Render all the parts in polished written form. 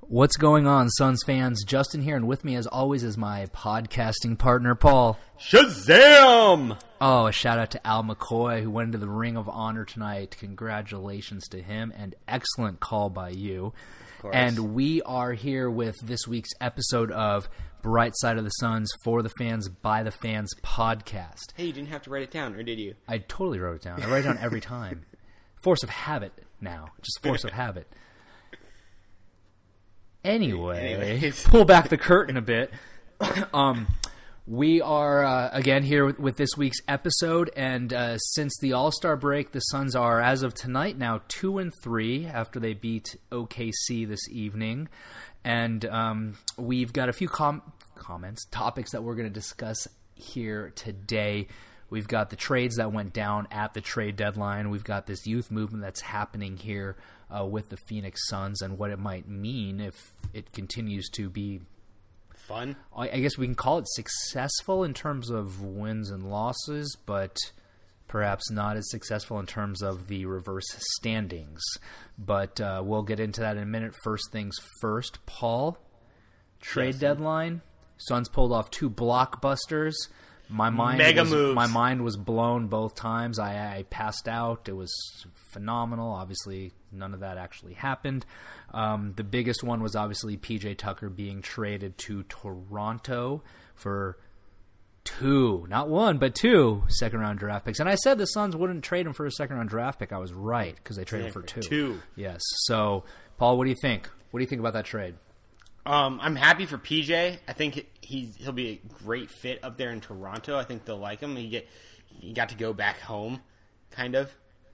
What's going on, Suns fans? Justin here, and with me, as always, is my podcasting partner, Paul. Shazam! Oh, a shout out to Al McCoy, who went into the Ring of Honor tonight. Congratulations to him, and excellent call by you. Of course. And we are here with this week's episode of Bright Side of the Suns for the Fans, by the Fans podcast. Hey, you didn't have to write it down, or did you? I totally wrote it down. I write it down every time. Force of habit now. Just force of habit. Anyway, pull back the curtain a bit. We are, again, here with this week's episode, and since the All-Star break, the Suns are, as of tonight, now 2-3 after they beat OKC this evening. And we've got a few topics that we're going to discuss here today. We've got the trades that went down at the trade deadline. We've got this youth movement that's happening here with the Phoenix Suns and what it might mean if it continues to be fun. I guess we can call it successful in terms of wins and losses, but perhaps not as successful in terms of the reverse standings. But we'll get into that in a minute. First things first, Paul, trade deadline. Suns pulled off two blockbusters. My mind was blown both times. I passed out. It was phenomenal. Obviously, none of that actually happened. The biggest one was obviously PJ Tucker being traded to Toronto for two, not one, but two second-round draft picks. And I said the Suns wouldn't trade him for a second-round draft pick. I was right, because they traded him for two. Yes. So, Paul, what do you think? What do you think about that trade? I'm happy for PJ. I think he'll be a great fit up there in Toronto. I think they'll like him. He got to go back home, kind of.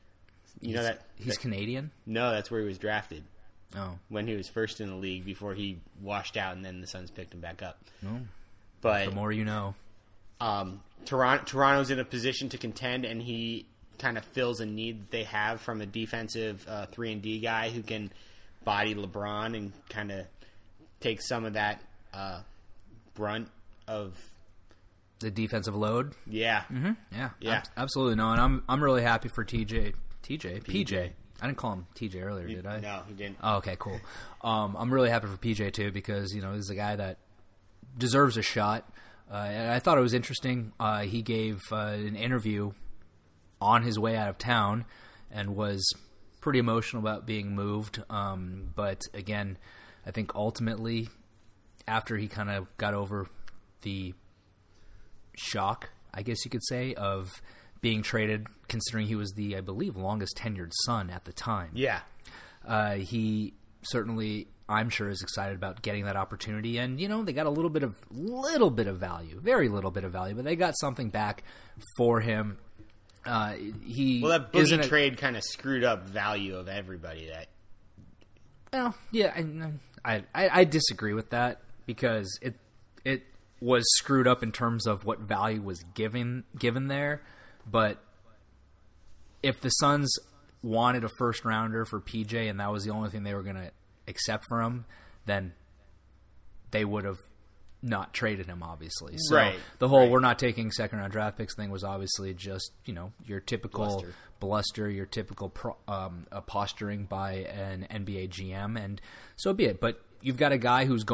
He's Canadian? No, that's where he was drafted. Oh. When he was first in the league before he washed out, and then the Suns picked him back up. Oh. But the more you know. Toronto's in a position to contend, and he kind of fills a need that they have from a defensive 3-and-D guy who can body LeBron and kind of take some of that brunt of the defensive load. Yeah. Mm-hmm. Yeah. Absolutely. No, and I'm really happy for PJ. I didn't call him TJ earlier, did I? No, you didn't. Oh, okay, cool. I'm really happy for PJ too, because this is a guy that deserves a shot. And I thought it was interesting. He gave an interview on his way out of town and was pretty emotional about being moved. But again, I think ultimately, after he kind of got over the shock, I guess you could say, of being traded, considering he was the, I believe, longest tenured Sun at the time. Yeah. He certainly, I'm sure, is excited about getting that opportunity. And, they got a little bit of value, very little bit of value, but they got something back for him. That Boogie trade kind of screwed up value of everybody. Well, yeah, I disagree with that, because it was screwed up in terms of what value was given there. But if the Suns wanted a first rounder for PJ and that was the only thing they were going to accept for him, then they would have not traded him, obviously. So the whole we're not taking second round draft picks thing was obviously just, your typical bluster, your typical posturing by an NBA GM, and so be it. But you've got a guy who's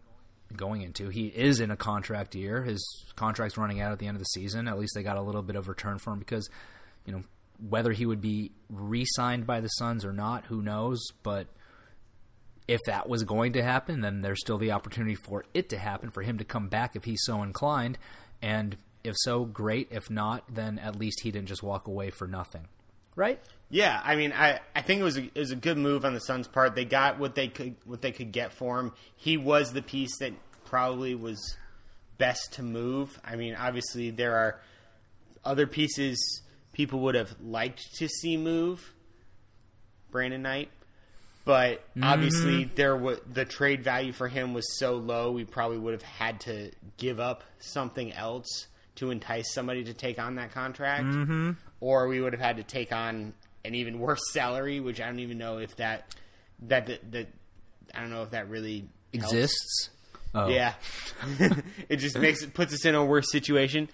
he is in a contract year. His contract's running out at the end of the season. At least they got a little bit of return for him, because, whether he would be re-signed by the Suns or not, who knows? But if that was going to happen, then there's still the opportunity for it to happen, for him to come back if he's so inclined. And if so, great. If not, then at least he didn't just walk away for nothing. Right? Yeah, I mean, I think it was a good move on the Suns' part. They got what they could get for him. He was the piece that probably was best to move. I mean, obviously there are other pieces people would have liked to see move, Brandon Knight, but obviously the trade value for him was so low, we probably would have had to give up something else to entice somebody to take on that contract, or we would have had to take on an even worse salary, which I don't even know if that I don't know if that really exists. Oh. Yeah, it just puts us in a worse situation.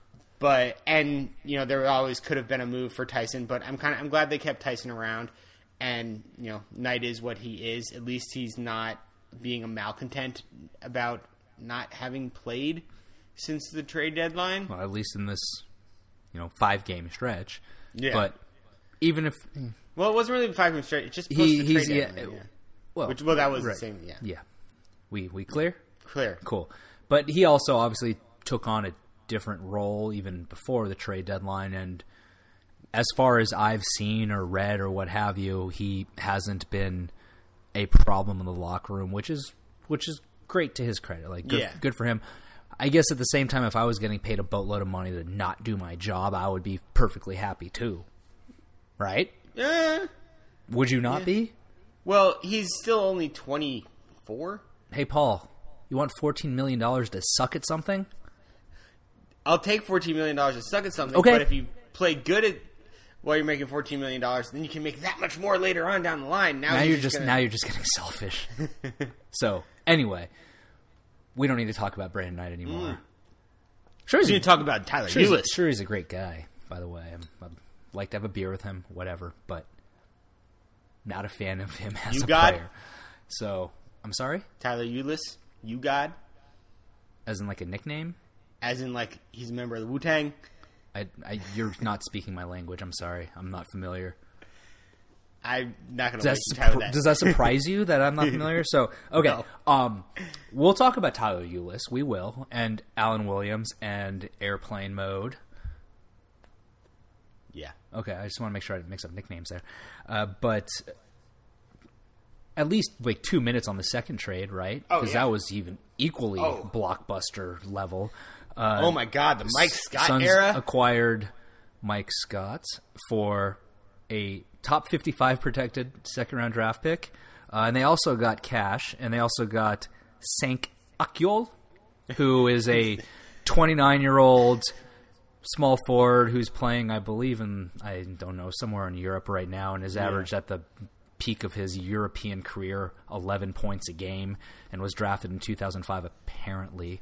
But there always could have been a move for Tyson, but I'm glad they kept Tyson around, And, Knight is what he is. At least he's not being a malcontent about not having played since the trade deadline. Well, at least in this, 5-game stretch. Yeah. But even if... Well, it wasn't really a 5-game stretch. It just post the trade deadline. Well, that was right. the same, yeah. Yeah. We clear? Clear. Cool. But he also obviously took on a different role even before the trade deadline, and as far as I've seen or read or what have you, he hasn't been a problem in the locker room, which is great to his credit. Like, good for him. I guess at the same time, if I was getting paid a boatload of money to not do my job, I would be perfectly happy too. Right? Would you not be? Well, he's still only 24. Hey, Paul, you want $14 million to suck at something? I'll take $14 million to suck at something, okay. But if you play good at while you're making $14 million, then you can make that much more later on down the line. Now you're just getting selfish. So, anyway, we don't need to talk about Brandon Knight anymore. Sure, you talk about Tyler Ulis. Sure, he's a great guy, by the way. I'd like to have a beer with him, whatever, but not a fan of him as a player. So, I'm sorry? Tyler Ulis, you God? As in like a nickname? As in like he's a member of the Wu-Tang? You're not speaking my language. I'm sorry. I'm not familiar. I'm not going to let you Tyler that. Does that surprise you that I'm not familiar? So, okay. No. We'll talk about Tyler Ulis. We will. And Alan Williams and Airplane Mode. Yeah. Okay. I just want to make sure I didn't mix up nicknames there. But at least like 2 minutes on the second trade, right? Because that was even equally blockbuster level. Oh my God, the Mike Scott Suns era? Acquired Mike Scott for a top 55 protected second-round draft pick. And they also got cash, and they also got Cenk Akyol, who is a 29-year-old small forward who's playing, I believe, somewhere in Europe right now, and is averaged at the peak of his European career 11 points a game, and was drafted in 2005 apparently.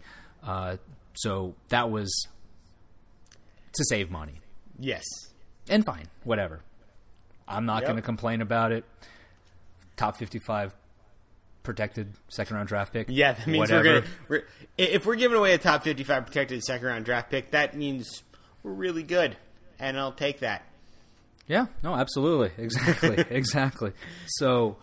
So that was to save money. Yes. And fine, whatever. I'm not going to complain about it. Top 55 protected second-round draft pick. Yeah, that means if we're giving away a top 55 protected second-round draft pick, that means we're really good, and I'll take that. Yeah, no, absolutely. Exactly, exactly. So,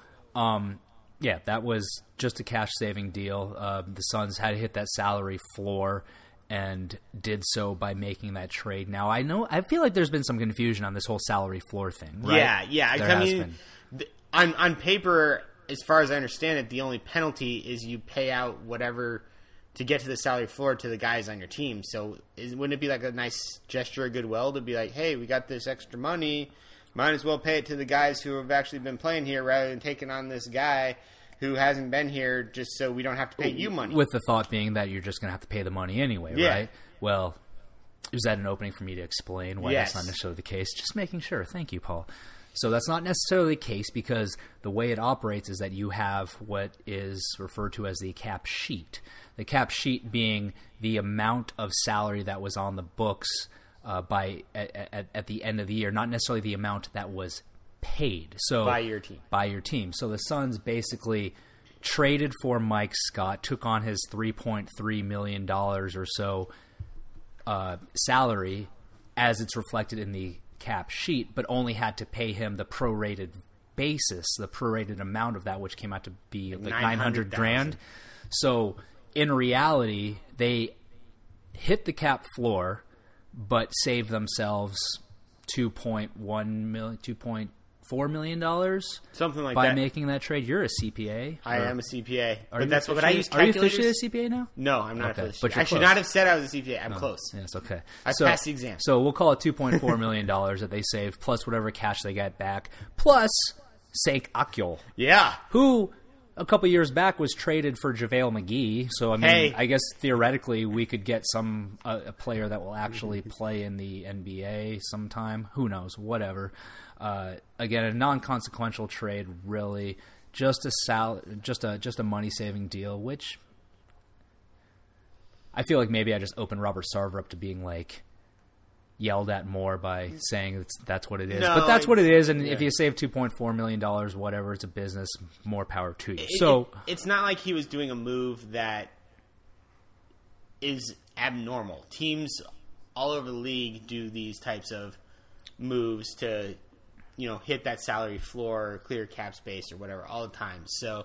that was just a cash-saving deal. The Suns had to hit that salary floor and did so by making that trade. Now, I feel like there's been some confusion on this whole salary floor thing, right? Yeah. I mean, on paper, as far as I understand it, the only penalty is you pay out whatever to get to the salary floor to the guys on your team. So wouldn't it be like a nice gesture of goodwill to be like, hey, we got this extra money, might as well pay it to the guys who have actually been playing here rather than taking on this guy who hasn't been here just so we don't have to pay you money. With the thought being that you're just going to have to pay the money anyway, right? Well, is that an opening for me to explain why that's not necessarily the case? Just making sure. Thank you, Paul. So that's not necessarily the case because the way it operates is that you have what is referred to as the cap sheet. The cap sheet being the amount of salary that was on the books at the end of the year, not necessarily the amount that was paid. So by your team. So the Suns basically traded for Mike Scott, took on his $3.3 million or so salary as it's reflected in the cap sheet, but only had to pay him the prorated basis, the prorated amount of that, which came out to be like $900,000. So in reality, they hit the cap floor, but saved themselves $2.4 million, something like that, by making that trade. You're a CPA. I am a CPA. But that's what I use. Are you officially a CPA now? No, I'm not officially. But I should not have said I was a CPA. I'm close. Yes, okay. I passed the exam. So we'll call it $2.4 million that they saved, plus whatever cash they got back, plus Cenk Akyol. Yeah. Who a couple years back was traded for JaVale McGee. So, I mean, I guess theoretically we could get a player that will actually play in the NBA sometime. Who knows? Whatever. Again, a non-consequential trade, really, just a money-saving deal. Which I feel like maybe I just opened Robert Sarver up to being like, yelled at more by saying that's what it is. No, but that's what it is, and yeah. if you save $2.4 million, whatever, it's a business, more power to you. It's not like he was doing a move that is abnormal. Teams all over the league do these types of moves to, hit that salary floor or clear cap space or whatever all the time. So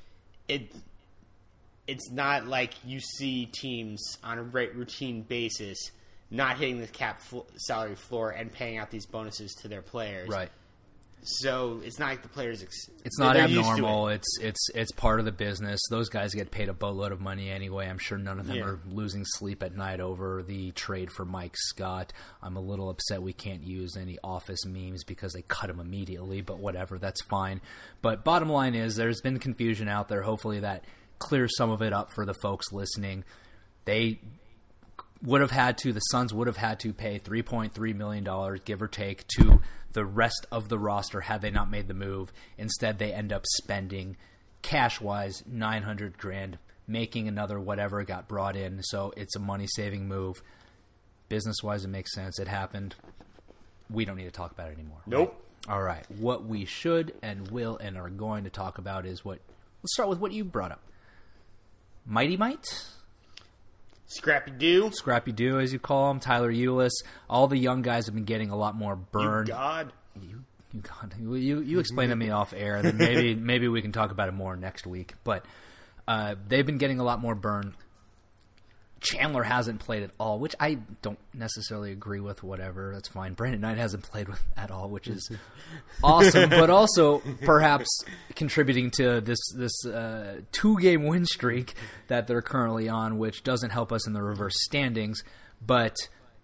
it's not like you see teams on a routine basis not hitting the cap salary floor and paying out these bonuses to their players. Right. So it's not like the players. It's not they're used to abnormal. it. It's part of the business. Those guys get paid a boatload of money anyway. I'm sure none of them Yeah. are losing sleep at night over the trade for Mike Scott. I'm a little upset we can't use any Office memes because they cut him immediately. But whatever, that's fine. But bottom line is, there's been confusion out there. Hopefully that clears some of it up for the folks listening. The Suns would have had to pay $3.3 million, give or take, to the rest of the roster had they not made the move. Instead, they end up spending cash-wise $900,000, making another whatever got brought in. So it's a money-saving move. Business-wise, it makes sense. It happened. We don't need to talk about it anymore. Nope. Right? All right. What we should and will and are going to talk about is let's start with what you brought up. Mighty Might? Scrappy Doo. Scrappy Doo, as you call him, Tyler Ulis. All the young guys have been getting a lot more burn. God. You explain to me off air, and then maybe we can talk about it more next week. But they've been getting a lot more burn. Chandler hasn't played at all, which I don't necessarily agree with. Whatever, that's fine. Brandon Knight hasn't played at all, which is awesome, but also perhaps contributing to this 2-game win streak that they're currently on, which doesn't help us in the reverse standings. But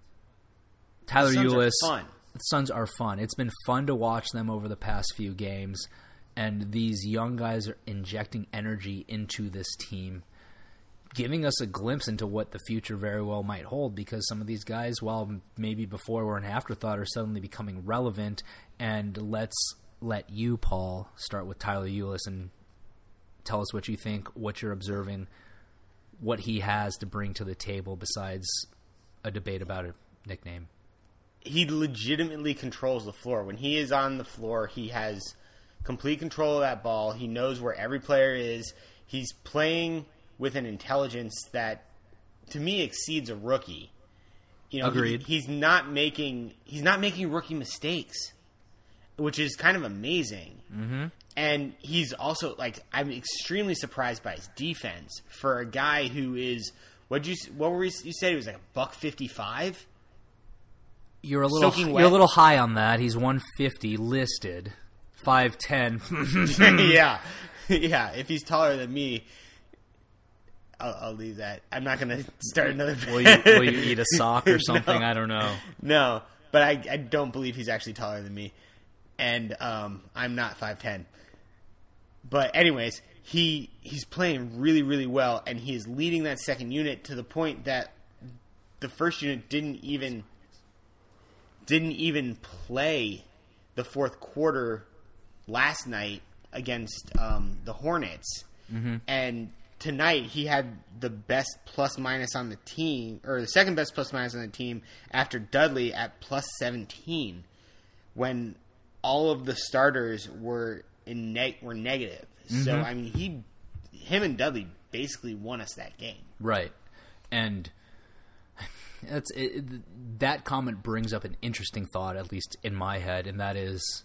Tyler Ulis, the Suns are fun. It's been fun to watch them over the past few games, and these young guys are injecting energy into this team, giving us a glimpse into what the future very well might hold, because some of these guys, while maybe before were an afterthought, are suddenly becoming relevant. And let's let you, Paul, start with Tyler Ulis and tell us what you think, what you're observing, what he has to bring to the table besides a debate about a nickname. He legitimately controls the floor. When he is on the floor, he has complete control of that ball. He knows where every player is. He's playing with an intelligence that, to me, exceeds a rookie. Agreed. He's not making rookie mistakes, which is kind of amazing. Mm-hmm. And he's also I'm extremely surprised by his defense for a guy who is you said he was like $155. You're a little high on that. He's 150 listed, 5'10". yeah. If he's taller than me, I'll leave that. I'm not going to start another. Will you eat a sock or something? No. I don't know. No, but I don't believe he's actually taller than me, and I'm not 5'10". But anyways, he's playing really, really well, and he is leading that second unit to the point that the first unit didn't even play the fourth quarter last night against the Hornets, and tonight he had the best plus minus on the team, or the second best plus minus on the team after Dudley at plus 17, when all of the starters were negative. So I mean, him and Dudley basically won us that game. Right, and that comment brings up an interesting thought, at least in my head, and that is,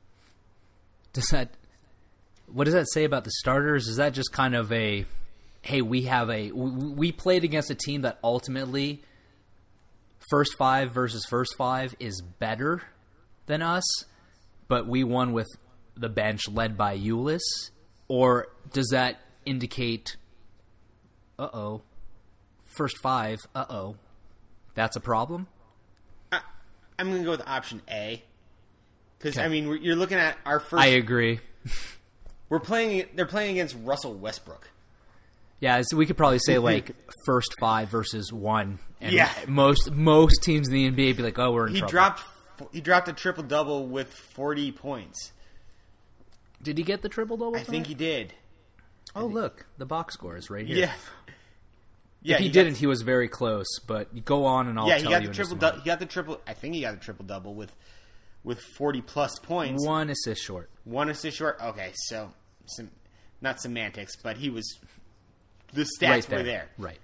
what does that say about the starters? Is that just kind of a, hey, we played against a team that ultimately first five versus first five is better than us, but we won with the bench led by Ulis? Or does that indicate, first five, that's a problem? I'm going to go with option A. Because, I mean, you're looking at our first... I agree. They're playing against Russell Westbrook. Yeah, so we could probably say, first five versus one. And yeah. Most teams in the NBA be like, oh, we're in trouble. He dropped a triple-double with 40 points. Did he get the triple-double? I think he did. Oh, look. The box score is right here. Yeah. Yeah, if he didn't, he was very close. But you go on and I'll tell he got you the in triple. just a moment. He got the triple. I think he got the triple double with 40+ points. 1 assist short. 1 assist short. Okay, so not semantics, but he was. The stats Right were there. Right.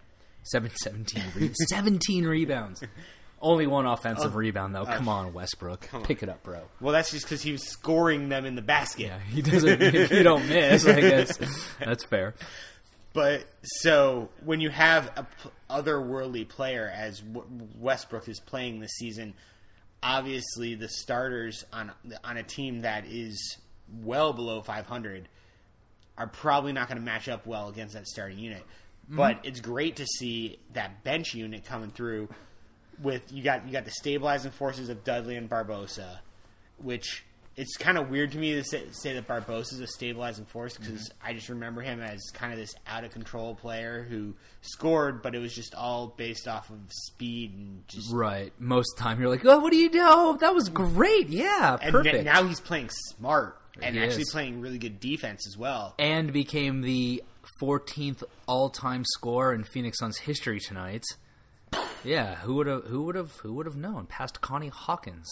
17 rebounds. Only 1 offensive rebound, though. Come on, Westbrook. Pick it up, bro. Well, that's just because he was scoring them in the basket. Yeah, he doesn't. If you don't miss, I guess that's fair. But so when you have a otherworldly player as Westbrook is playing this season, obviously the starters on a team that is well below 500 are probably not going to match up well against that starting unit. Mm-hmm. But it's great to see that bench unit coming through. With you got the stabilizing forces of Dudley and Barbosa, which it's kind of weird to me to say that Barbosa is a stabilizing force because I just remember him as kind of this out of control player who scored, but it was just all based off of speed and just right. Most of the time, you're like, "Oh, what do you know? That was great, yeah, perfect." And now he's playing smart and He actually is. playing really good defense as well. And became the 14th all-time scorer in Phoenix Suns history tonight. Yeah, who would have known? Past Connie Hawkins.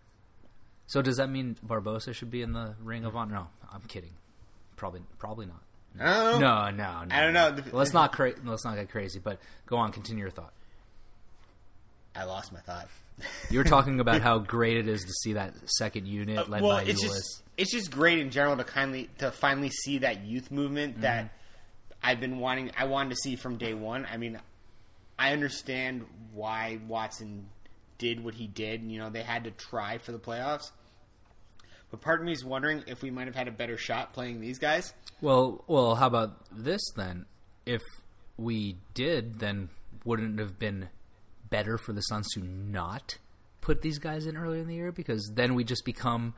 So does that mean Barbosa should be in the Ring of Honor? No, I'm kidding. Probably not. I don't know. No. I don't know. Let's not get crazy. But go on, continue your thought. I lost my thought. You were talking about how great it is to see that second unit led by Ulis. It's just great in general to finally see that youth movement that I've been wanting. I wanted to see from day one. I mean, I understand why Watson did what he did. You know, they had to try for the playoffs. But part of me is wondering if we might have had a better shot playing these guys. Well, how about this then? If we did, then wouldn't it have been better for the Suns to not put these guys in earlier in the year? Because then we just become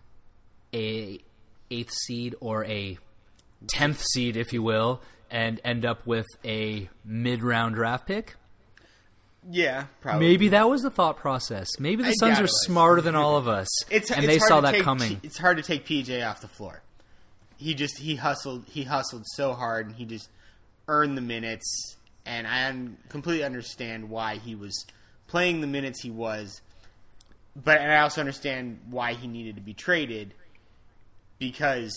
a 8th seed or a 10th seed, if you will, and end up with a mid-round draft pick? Yeah, probably. Maybe that was the thought process. Maybe the Suns are smarter than all of us, and they saw that coming. It's hard to take PJ off the floor. He hustled so hard, and he just earned the minutes. And I completely understand why he was playing the minutes he was, and I also understand why he needed to be traded because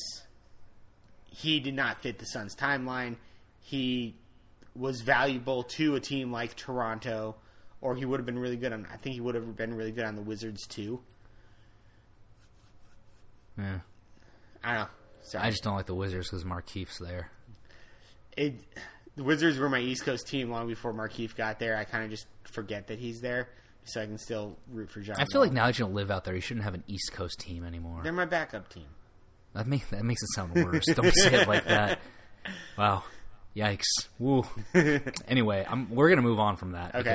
he did not fit the Suns' timeline. He was valuable to a team like Toronto, or he would have been really good on. I think he would have been really good on the Wizards too. Yeah, I don't know. Sorry. I just don't like the Wizards because Markeef's there. The Wizards were my East Coast team long before Markieff got there. I kind of just forget that he's there, so I can still root for John. I feel like now that you don't live out there, you shouldn't have an East Coast team anymore. They're my backup team. That makes it sound worse. Don't say it like that. Wow. Yikes. Woo. Anyway, we're going to move on from that. Okay.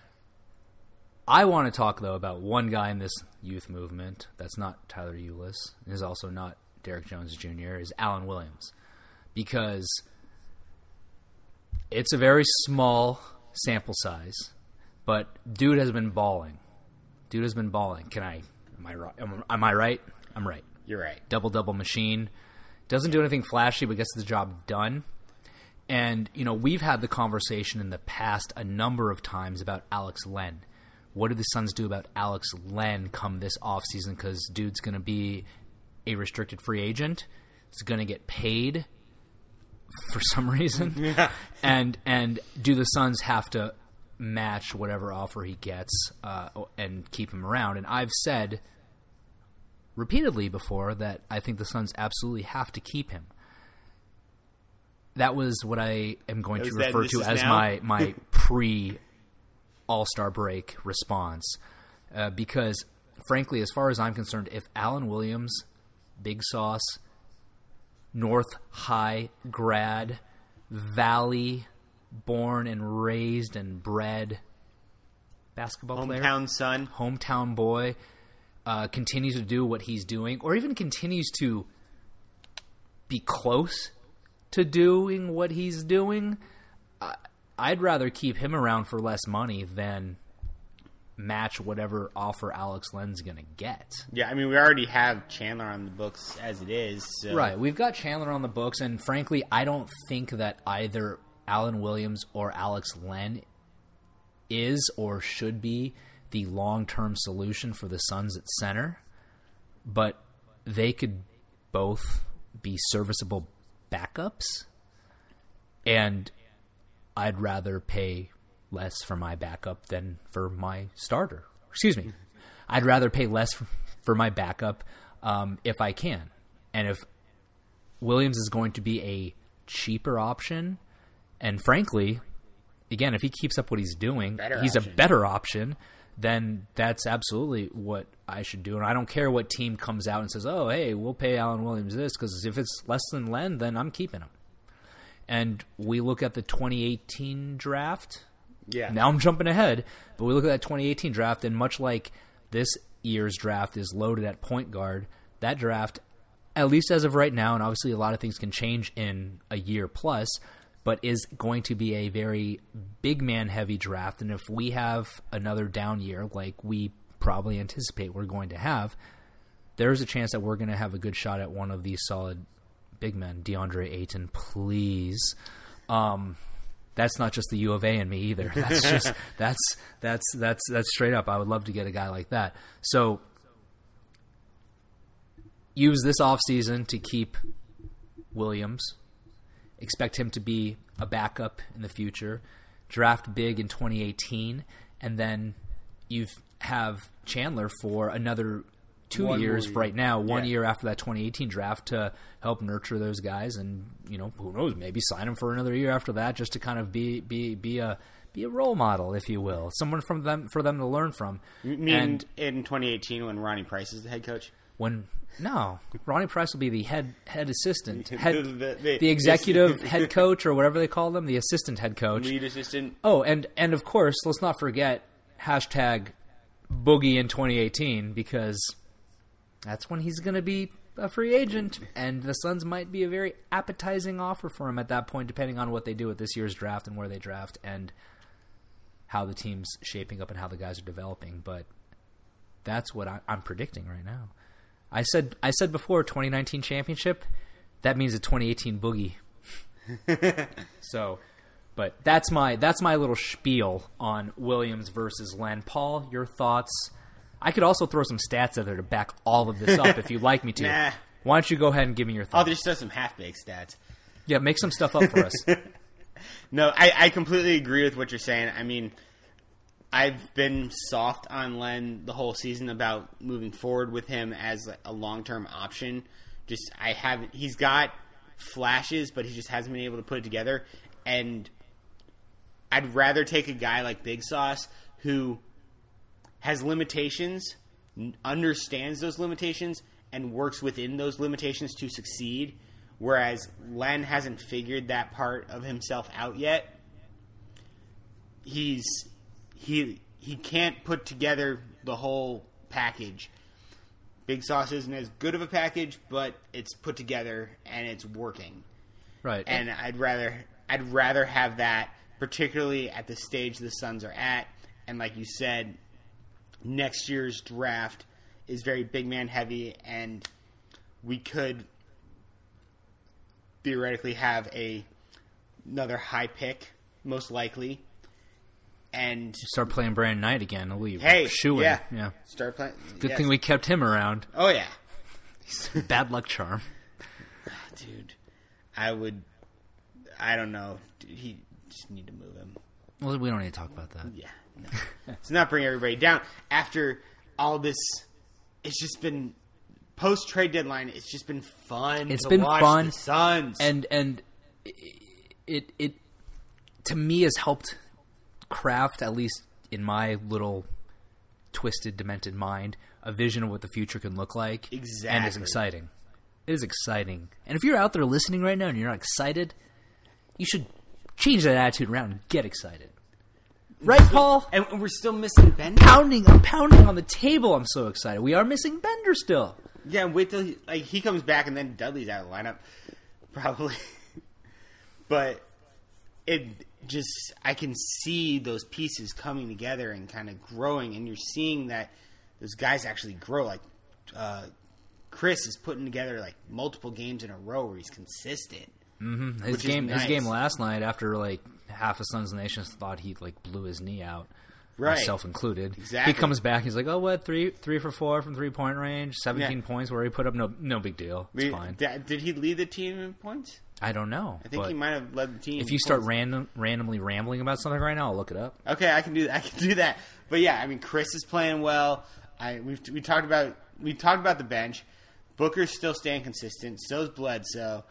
I want to talk, though, about one guy in this youth movement that's not Tyler Ulis, and is also not Derek Jones Jr., is Alan Williams. Because it's a very small sample size, but dude has been balling. Am I right? I'm right. You're right. Double machine. Doesn't do anything flashy, but gets the job done. And, you know, we've had the conversation in the past a number of times about Alex Len. What do the Suns do about Alex Len come this offseason? Because dude's going to be a restricted free agent. He's going to get paid for some reason. Yeah. And do the Suns have to match whatever offer he gets and keep him around? And I've said repeatedly before that I think the Suns absolutely have to keep him. That was what I am going to refer to as my pre-All-Star break response. Because, frankly, as far as I'm concerned, if Alan Williams, Big Sauce, North High grad, Valley born and raised and bred basketball player, hometown boy, continues to do what he's doing, or even continues to be close to doing what he's doing, I'd rather keep him around for less money than match whatever offer Alex Len's going to get. Yeah, I mean, we already have Chandler on the books as it is. So. Right, we've got Chandler on the books, and frankly, I don't think that either Alan Williams or Alex Len is or should be the long-term solution for the Suns at center, but they could both be serviceable backups, and I'd rather pay less for my backup than for my starter. Excuse me. I'd rather pay less for my backup if I can. And if Williams is going to be a cheaper option, and frankly, again, if he keeps up what he's doing, he's a better option, then that's absolutely what I should do. And I don't care what team comes out and says, oh, hey, we'll pay Alan Williams this, because if it's less than Len, then I'm keeping him. And we look at the 2018 draft. Yeah. Now I'm jumping ahead, but we look at that 2018 draft, and much like this year's draft is loaded at point guard, that draft, at least as of right now, and obviously a lot of things can change in a year plus, but is going to be a very big man heavy draft. And if we have another down year like we probably anticipate we're going to have, there's a chance that we're going to have a good shot at one of these solid big men. DeAndre Ayton, please. That's not just the U of A in me either. That's just that's straight up. I would love to get a guy like that. So use this offseason to keep Williams. Expect him to be a backup in the future. Draft big in 2018, and then you have Chandler for another 2 years right now, 1 year after that 2018 draft to help nurture those guys, and who knows, maybe sign them for another year after that, just to kind of be a role model, if you will, someone for them to learn from. You mean in 2018 when Ronnie Price is the head coach? No, Ronnie Price will be the head assistant, the executive head coach, or whatever they call them, the assistant head coach, lead assistant. Oh, and of course, let's not forget #Boogie in 2018, because that's when he's going to be a free agent, and the Suns might be a very appetizing offer for him at that point, depending on what they do with this year's draft and where they draft and how the team's shaping up and how the guys are developing. But that's what I'm predicting right now. I said before 2019 championship. That means a 2018 Boogie. So, but that's my little spiel on Williams versus Len. Paul, your thoughts? I could also throw some stats out there to back all of this up if you'd like me to. Nah. Why don't you go ahead and give me your thoughts? I'll just throw some half-baked stats. Yeah, make some stuff up for us. No, I completely agree with what you're saying. I mean, I've been soft on Len the whole season about moving forward with him as a long-term option. He's got flashes, but he just hasn't been able to put it together. And I'd rather take a guy like Big Sauce who has limitations, understands those limitations, and works within those limitations to succeed, whereas Len hasn't figured that part of himself out yet. He can't put together the whole package. Big Sauce isn't as good of a package, but it's put together and it's working. Right. And I'd rather have that, particularly at the stage the Suns are at. And like you said, next year's draft is very big man heavy, and we could theoretically have another high pick, most likely. And start playing Brandon Knight again. Hey, shoo-in. Yeah. Start playing. Good thing we kept him around. Oh yeah. He's a bad luck charm. Dude, I don't know. Dude, he just need to move him. Well, we don't need to talk about that. Yeah. No. Let's not bring everybody down. After all this, it's just been post trade deadline. It's just been fun. It's to been watch fun, the Suns, and it to me has helped craft, at least in my little twisted, demented mind, a vision of what the future can look like. Exactly. And it's exciting. It is exciting. And if you're out there listening right now and you're not excited, you should change that attitude around and get excited. Right, Paul? And we're still missing Bender. I'm pounding on the table. I'm so excited. We are missing Bender still. Yeah, wait till he comes back, and then Dudley's out of the lineup, probably. But I can see those pieces coming together and kind of growing, and you're seeing that those guys actually grow. Like Chris is putting together like multiple games in a row where he's consistent. His game last night, after like half of Sons of the Nation thought he like blew his knee out, right? Myself included. Exactly. He comes back. He's like, "Oh, what? Three for 4 from 3-point range, 17 points where he put up no big deal. It's fine." Did he lead the team in points? I don't know. I think he might have led the team. If you start randomly rambling about something right now, I'll look it up. Okay, I can do that. But yeah, I mean, Chris is playing well. We talked about the bench. Booker's still staying consistent. So is Bledsoe.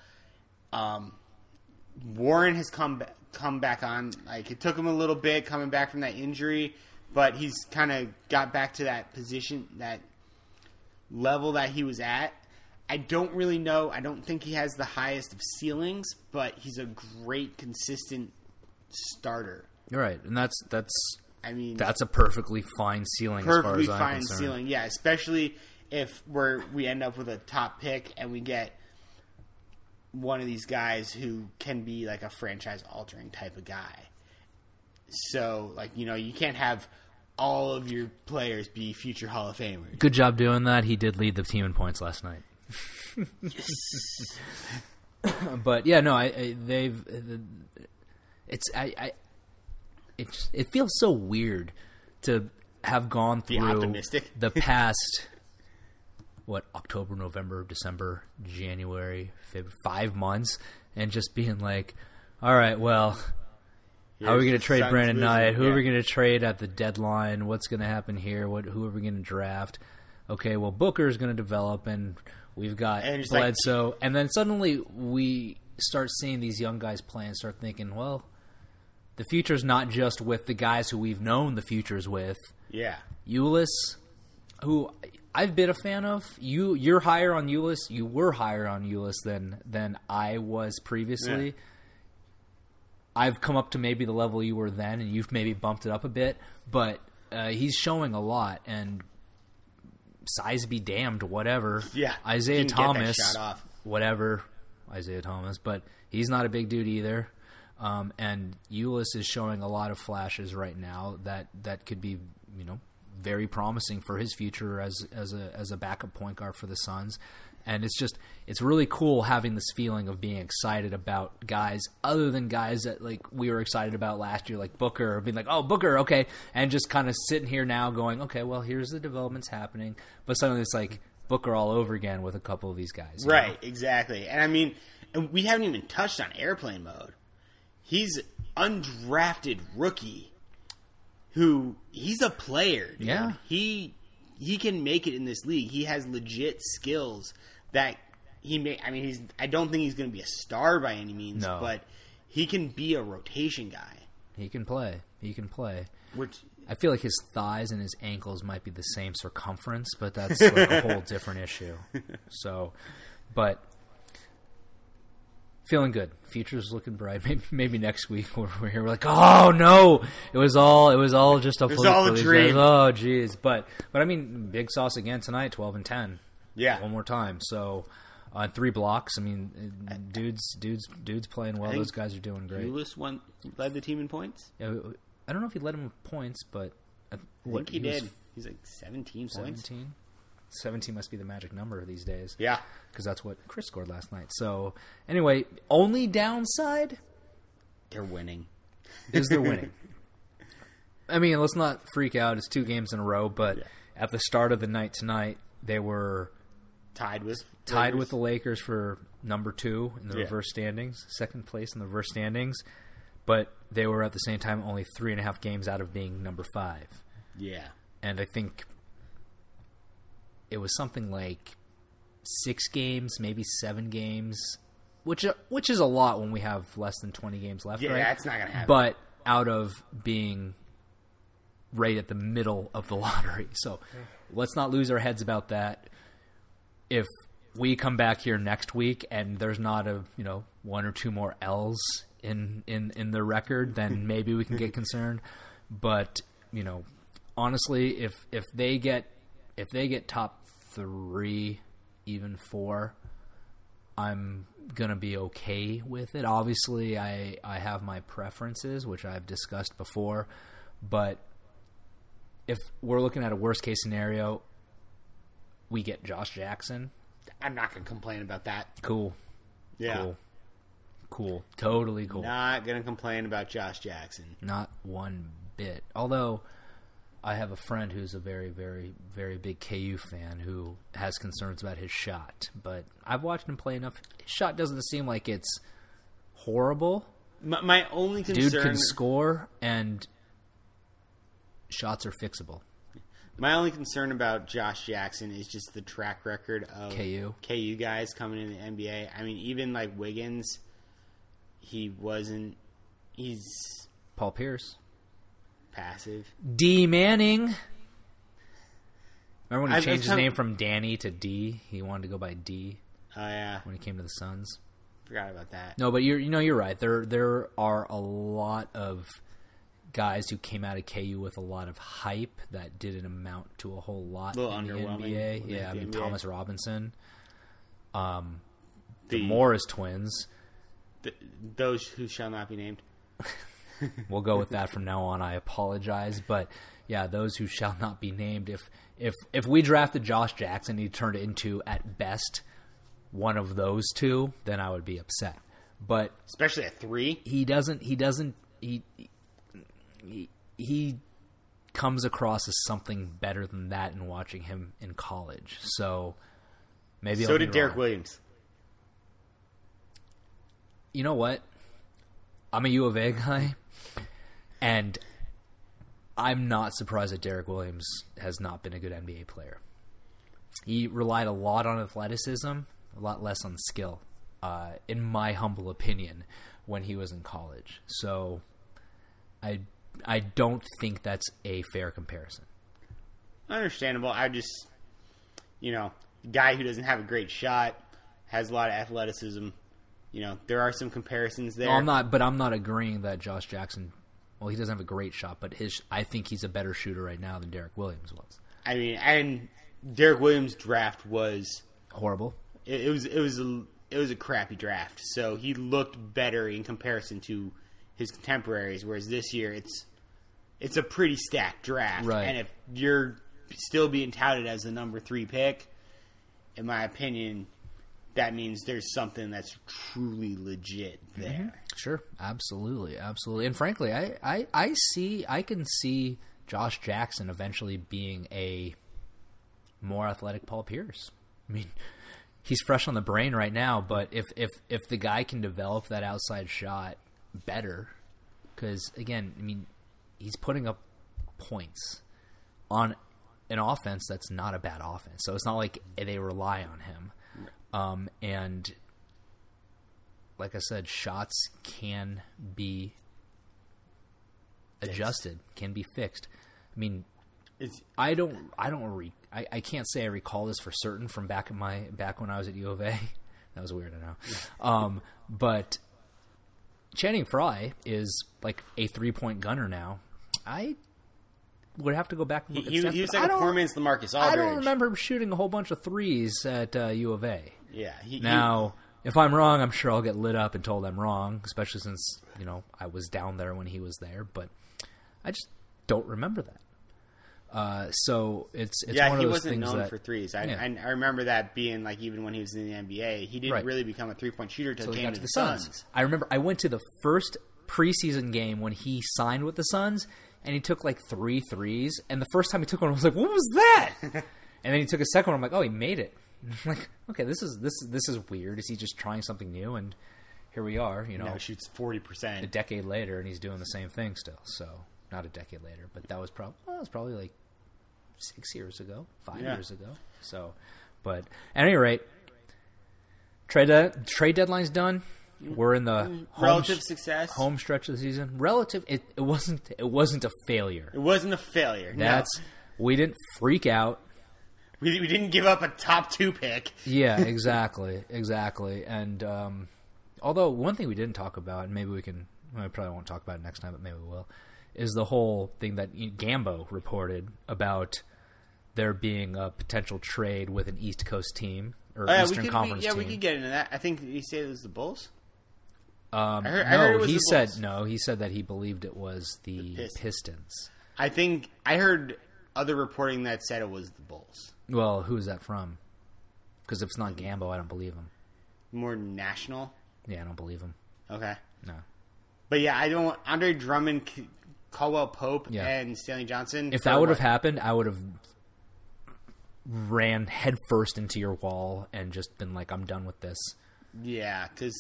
Warren has come back on. Like, it took him a little bit coming back from that injury, but he's kind of got back to that position, that level that he was at. I don't really know. I don't think he has the highest of ceilings, but he's a great, consistent starter. You're right, and that's I mean, that's a perfectly fine ceiling. Perfectly as far as I'm fine concerned. ceiling, yeah. Especially if we end up with a top pick and we get one of these guys who can be like a franchise-altering type of guy. So, like, you know, you can't have all of your players be future Hall of Famers. Good job doing that. He did lead the team in points last night. Yes. But yeah, no, it feels so weird to have gone Be through optimistic. the past October, November, December, January, February, 5 months, and just being like, all right, well, how are we going to trade Brandon Knight? Who are we going to trade at the deadline? What's going to happen here? Who are we going to draft? Okay, well, Booker is going to develop, and we've got Bledsoe. And then suddenly we start seeing these young guys play and start thinking, well, the future's not just with the guys who we've known the future's with. Yeah. Ulis, who I've been a fan of. You're higher on Ulis. You were higher on Ulis than I was previously. Yeah. I've come up to maybe the level you were then, and you've maybe bumped it up a bit. But he's showing a lot, and size be damned, whatever. Yeah. Isaiah Thomas, whatever. Isaiah Thomas, but he's not a big dude either. And Ulis is showing a lot of flashes right now that could be, you know, very promising for his future as a backup point guard for the Suns. And it's really cool having this feeling of being excited about guys other than guys that like we were excited about last year, like Booker, or being like, oh, Booker, okay, and just kind of sitting here now going, okay, well, here's the developments happening, but suddenly it's like Booker all over again with a couple of these guys. Right, exactly. And I mean, we haven't even touched on airplane mode. He's undrafted rookie who he's a player. Dude. Yeah. He can make it in this league. He has legit skills that he may. I mean, I don't think he's going to be a star by any means, but he can be a rotation guy. He can play. Which I feel like his thighs and his ankles might be the same circumference, but that's like a whole different issue. So, but feeling good. Future's looking bright. Maybe next week we're here. We're like, oh no, it was all just a fluke. It was all a dream. Oh jeez, but I mean, Big Sauce again tonight, 12 and 10. Yeah, one more time. So on 3 blocks. I mean, dudes playing well. Those guys are doing great. Ulis led the team in points. Yeah, I don't know if he led him in points, but I think he did. He's like 17 points. 17 must be the magic number these days. Yeah. Because that's what Chris scored last night. So, anyway, only downside? They're winning. Is they're winning. I mean, let's not freak out. It's 2 games in a row, but at the start of the night tonight, they were tied with the Lakers for number 2 in the reverse standings, second place in the reverse standings, but they were at the same time only 3.5 games out of being number 5. Yeah. And I think it was something like 6 games, maybe 7 games, which is a lot when we have less than 20 games left. Yeah, right? That's not gonna happen. But out of being right at the middle of the lottery, so let's not lose our heads about that. If we come back here next week and there's not 1 or 2 more L's in the record, then maybe we can get concerned. But honestly, if they get top 3, even 4, I'm gonna be okay with it. Obviously, I have my preferences, which I've discussed before, but if we're looking at a worst case scenario, we get Josh Jackson. I'm not gonna complain about that. Cool. Yeah. Cool. Totally cool. Not going to complain about Josh Jackson. Not one bit. Although I have a friend who's a very, very, very big KU fan who has concerns about his shot. But I've watched him play enough. His shot doesn't seem like it's horrible. My only concern... Dude can score, and shots are fixable. My only concern about Josh Jackson is just the track record of KU guys coming in the NBA. I mean, even like Wiggins, he's Paul Pierce. Passive. D. Manning. Remember when he changed his name from Danny to D? He wanted to go by D. Oh, yeah. When he came to the Suns. Forgot about that. No, but you're right. There are a lot of guys who came out of KU with a lot of hype that didn't amount to a whole lot in the NBA. Yeah, I mean, Thomas Robinson, the Morris twins. Those who shall not be named. We'll go with that from now on. I apologize, but yeah, those who shall not be named. If we drafted Josh Jackson, he turned it into at best one of those two, then I would be upset. But especially at 3, he comes across as something better than that in watching him in college. So maybe so did Derek Williams. You know what? I'm a U of A guy, and I'm not surprised that Derek Williams has not been a good NBA player. He relied a lot on athleticism, a lot less on skill, in my humble opinion, when he was in college. So I don't think that's a fair comparison. Understandable. I just, guy who doesn't have a great shot, has a lot of athleticism. There are some comparisons there. No, I'm not agreeing that Josh Jackson, well, he doesn't have a great shot, but I think he's a better shooter right now than Derek Williams was. I mean, and Derek Williams' draft was horrible. It was a crappy draft. So he looked better in comparison to his contemporaries, whereas this year it's a pretty stacked draft. Right. And if you're still being touted as the number 3 pick, in my opinion, that means there's something that's truly legit there. Mm-hmm. Sure, absolutely. And frankly, I can see Josh Jackson eventually being a more athletic Paul Pierce. I mean, he's fresh on the brain right now, but if the guy can develop that outside shot better, because again, I mean, he's putting up points on an offense that's not a bad offense. So it's not like they rely on him. And like I said, shots can be adjusted, can be fixed. I mean, I can't say I recall this for certain from back when I was at U of A. That was weird, I know. But Channing Frye is like a 3-point gunner now. I would have to go back and look at stats. He was like a poor man's LaMarcus Aldridge. I don't remember him shooting a whole bunch of threes at U of A. Yeah. If I'm wrong, I'm sure I'll get lit up and told I'm wrong, especially since, I was down there when he was there, but I just don't remember that. So it's one of those things that... Yeah, he wasn't known for threes. I remember that being like even when he was in the NBA, he didn't really become a 3-point shooter until he came to the Suns. I remember I went to the first preseason game when he signed with the Suns, and he took like 3 threes, and the first time he took one, I was like, what was that? And then he took a second one, I'm like, oh, he made it. I'm like, okay, this is weird. Is he just trying something new? And here we are, Now he shoots 40%. A decade later, and he's doing the same thing still. So, not a decade later, but that was probably like 6 years ago, 5 years ago. So, but at any rate, trade deadline's done. We're in the home stretch of the season. It wasn't a failure. It wasn't a failure. We didn't freak out. We didn't give up a top 2 pick. Yeah, exactly. And although one thing we didn't talk about, and maybe I probably won't talk about it next time, but maybe we will, is the whole thing that Gambo reported about there being a potential trade with an East Coast team or Eastern Conference team. Yeah, we could get into that. I think he said it was the Bulls. I heard he said that he believed it was the Pistons. I think I heard other reporting that said it was the Bulls. Well, who is that from? Because if it's not Gambo, I don't believe him. More national? Yeah, I don't believe him. Okay. No. But yeah, I don't. Andre Drummond, Caldwell Pope, Yeah. and Stanley Johnson. If that would have happened, I would have ran headfirst into your wall and just been like, I'm done with this. Yeah, because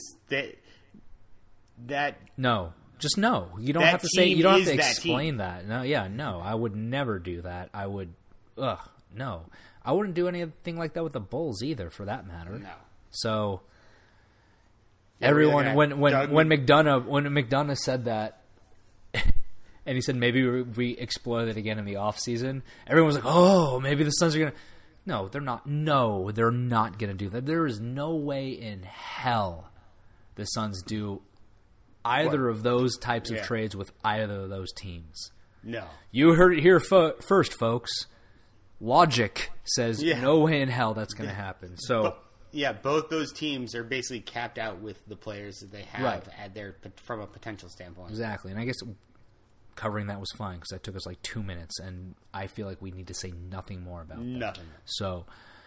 that. No. Just no. You don't That have to say. team You don't have is to that explain that. No. Yeah. No. I would never do that. I would. No. I wouldn't do anything like that with the Bulls either, for that matter. No. So Yeah, everyone, we're looking at when McDonough said that, and he said maybe we explore that again in the off season, everyone was like, oh, maybe the Suns are gonna. No, they're not. No, they're not gonna do that. There is no way in hell the Suns do either of those types of trades with either of those teams. No. You heard it here first, folks. Logic says no way in hell that's going to happen. So, both those teams are basically capped out with the players that they have at their from a potential standpoint. Exactly, and I guess covering that was fine because that took us like 2 minutes, and I feel like we need to say nothing more about that. Nothing. So,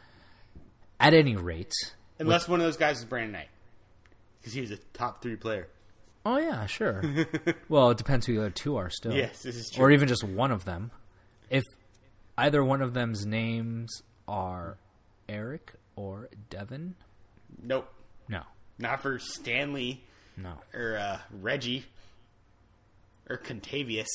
at any rate, unless one of those guys is Brandon Knight, because he was a top 3 player. Oh yeah, sure. Well, it depends who the other two are still. Yes, this is true. Or even just one of them. If either one of them's names are Eric or Devin. Nope. No. Not for Stanley. No. Or Reggie. Or Contavious.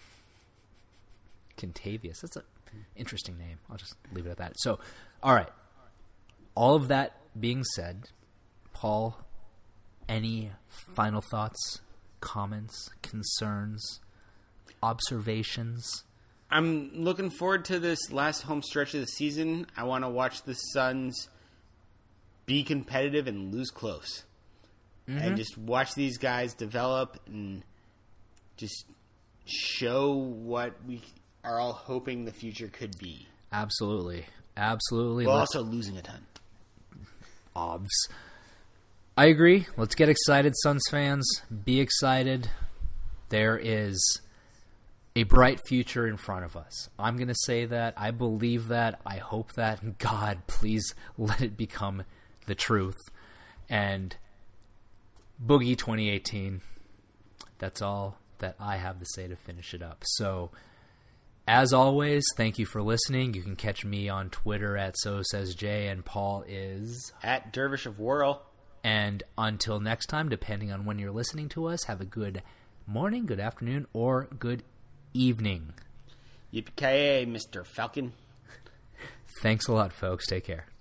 Contavious. That's an interesting name. I'll just leave it at that. So, all right. All of that being said, Paul, any final thoughts, comments, concerns, observations? I'm looking forward to this last home stretch of the season. I want to watch the Suns be competitive and lose close. And just watch these guys develop and just show what we are all hoping the future could be. Absolutely. Absolutely. While also losing a ton. Obs. I agree. Let's get excited, Suns fans. Be excited. There is a bright future in front of us. I'm going to say that. I believe that. I hope that. And God, please let it become the truth. And Boogie 2018. That's all that I have to say to finish it up. So, as always, thank you for listening. You can catch me on Twitter at SoSaysJ, and Paul is at Dervish of Whirl. And until next time, depending on when you're listening to us, have a good morning, good afternoon, or good evening. Yippee-ki-yay, Mr. Falcon. Thanks a lot, folks. Take care.